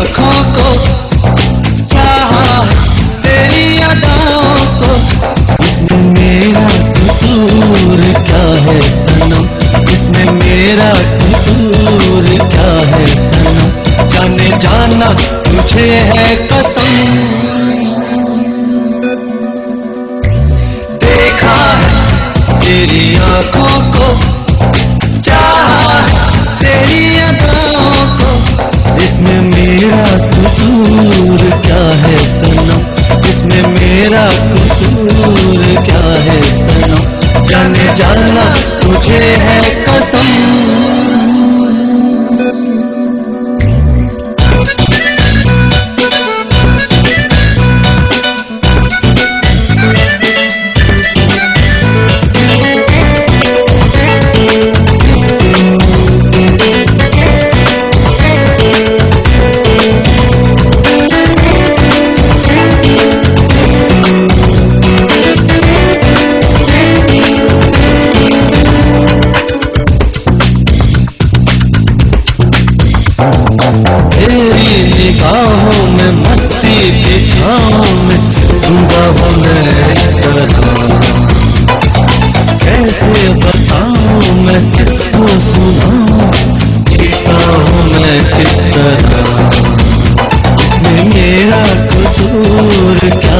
आँखों को, चाहा तेरी अदाओं को। इसमें मेरा कसूर क्या है सनम, इसमें मेरा कसूर क्या है सनम। जाने जाना मुझे है कसम, देखा है तेरी आँखों